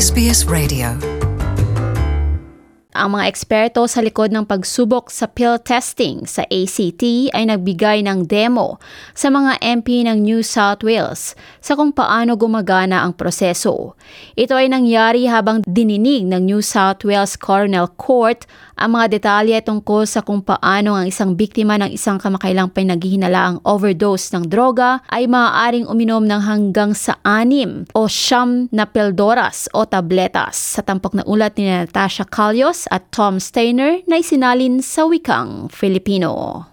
SBS Radio. Ang mga eksperto sa likod ng pagsubok sa pill testing sa ACT ay nagbigay ng demo sa mga MP ng New South Wales sa kung paano gumagana ang proseso. Ito ay nangyari habang dininig ng New South Wales Coroner Court ang mga detalye tungkol sa kung paano ang isang biktima ng isang kamakailang pinaghihinalaang overdose ng droga ay maaaring uminom ng hanggang sa 6 o 9 na pildoras o tabletas sa tampok na ulat ni Natasha Kalyos at Tom Steiner na isinalin sa wikang Filipino.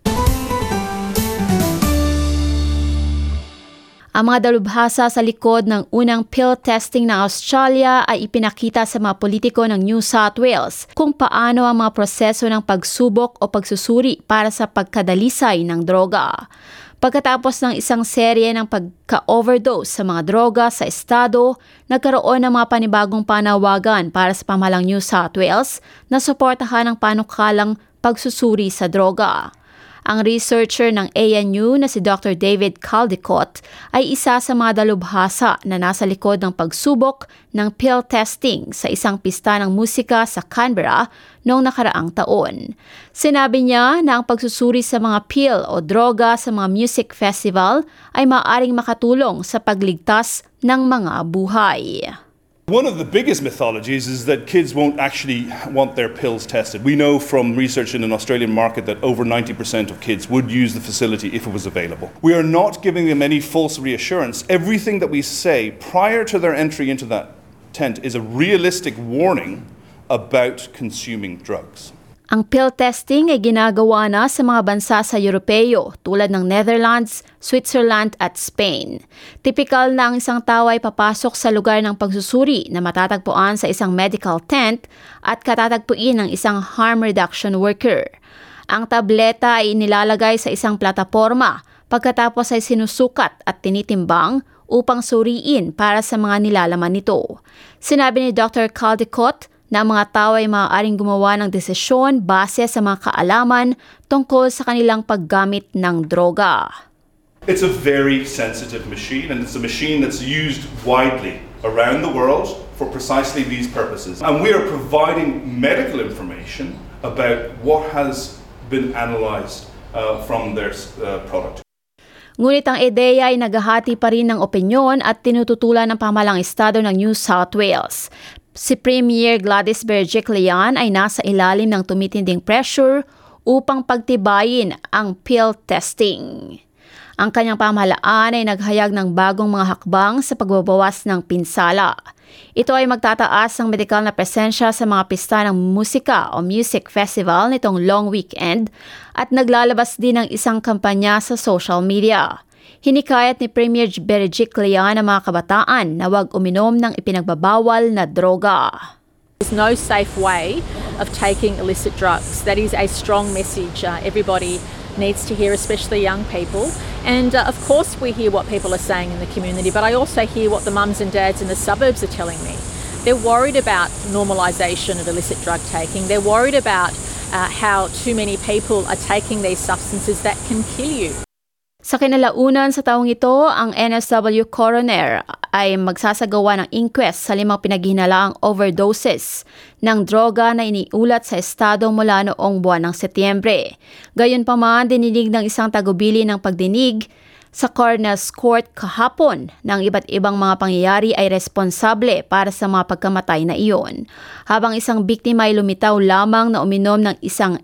Ang mga dalubhasa sa likod ng unang pill testing ng Australia ay ipinakita sa mga politiko ng New South Wales kung paano ang mga proseso ng pagsubok o pagsusuri para sa pagkadalisay ng droga. Pagkatapos ng isang serye ng pagka-overdose sa mga droga sa estado, nagkaroon ng mga panibagong panawagan para sa pamahalang New South Wales na suportahan ang panukalang pagsusuri sa droga. Ang researcher ng ANU na si Dr. David Caldicott ay isa sa mga dalubhasa na nasa likod ng pagsubok ng pill testing sa isang pista ng musika sa Canberra noong nakaraang taon. Sinabi niya na ang pagsusuri sa mga pill o droga sa mga music festival ay maaaring makatulong sa pagligtas ng mga buhay. One of the biggest mythologies is that kids won't actually want their pills tested. We know from research in an Australian market that over 90% of kids would use the facility if it was available. We are not giving them any false reassurance. Everything that we say prior to their entry into that tent is a realistic warning about consuming drugs. Ang pill testing ay ginagawa na sa mga bansa sa Europeo tulad ng Netherlands, Switzerland at Spain. Tipikal na ang isang tao ay papasok sa lugar ng pagsusuri na matatagpuan sa isang medical tent at katatagpuin ng isang harm reduction worker. Ang tableta ay inilalagay sa isang plataporma pagkatapos ay sinusukat at tinitimbang upang suriin para sa mga nilalaman nito. Sinabi ni Dr. Caldicott na ang mga tao ay maaaring gumawa ng desisyon base sa mga kaalaman tungkol sa kanilang paggamit ng droga. It's a very sensitive machine, and it's a machine that's used widely around the world for precisely these purposes. And we are providing medical information about what has been analyzed from their product. Ngunit ang ideya ay naghahati pa rin ng opinyon at tinututulan ng pamahalang estado ng New South Wales. Si Premier Gladys Berejiklian ay nasa ilalim ng tumitinding pressure upang pagtibayin ang pill testing. Ang kanyang pamahalaan ay naghayag ng bagong mga hakbang sa pagbabawas ng pinsala. Ito ay magtataas ng medikal na presensya sa mga pista ng musika o music festival nitong long weekend at naglalabas din ng isang kampanya sa social media. Hinikayat ni Premier Berejiklian ang mga kabataan na huwag uminom ng ipinagbabawal na droga. There's no safe way of taking illicit drugs. That is a strong message everybody needs to hear, especially young people. And of course we hear what people are saying in the community, but I also hear what the mums and dads in the suburbs are telling me. They're worried about normalisation of illicit drug taking. They're worried about how too many people are taking these substances that can kill you. Sa kinalaunan sa taong ito, ang NSW coroner ay magsasagawa ng inquest sa 5 pinaghihinalaang overdoses ng droga na iniulat sa estado mula noong buwan ng Setyembre. Gayunpaman, dininig ng isang tagubili ng pagdinig sa Coroner's Court kahapon ng iba't ibang mga pangyayari ay responsable para sa mga pagkamatay na iyon. Habang isang biktima ay lumitaw lamang na uminom ng isang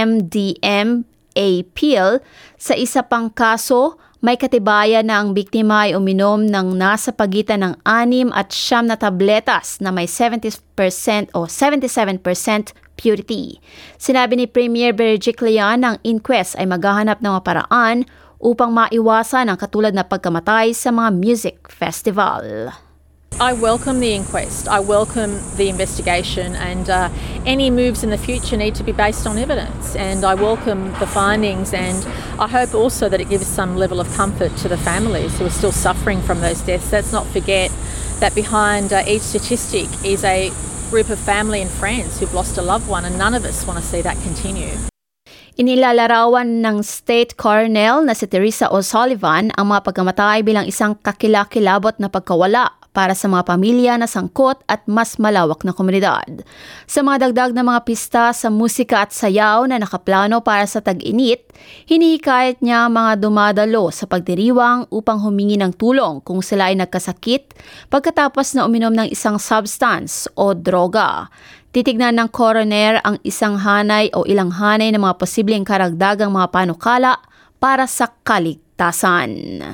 MDMA pill, sa isa pang kaso, may katibayan na ang biktima ay uminom ng nasa pagitan ng 6 at 9 na tabletas na may 70% o 77% purity. Sinabi ni Premier Berejiklian na ang inquest ay maghahanap ng mga paraan upang maiwasan ang katulad na pagkamatay sa mga music festival. I welcome the inquest. I welcome the investigation, and any moves in the future need to be based on evidence. And I welcome the findings, and I hope also that it gives some level of comfort to the families who are still suffering from those deaths. Let's not forget that behind each statistic is a group of family and friends who've lost a loved one, and none of us want to see that continue. Inilalarawan ng State Coroner na si Teresa O'Sullivan ang mga pagkamatay bilang isang kakilakilabot na pagkawala para sa mga pamilya na sangkot at mas malawak na komunidad. Sa mga dagdag na mga pista sa musika at sayaw na nakaplano para sa tag-init, hinihikayat niya mga dumadalo sa pagdiriwang upang humingi ng tulong kung sila ay nagkasakit pagkatapos na uminom ng isang substance o droga. Titignan ng coroner ang isang hanay o ilang hanay ng mga posibleng karagdagang mga panukala para sa kaligtasan.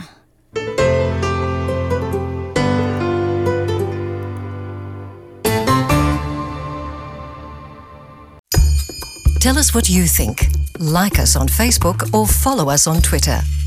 Tell us what you think. Like us on Facebook or follow us on Twitter.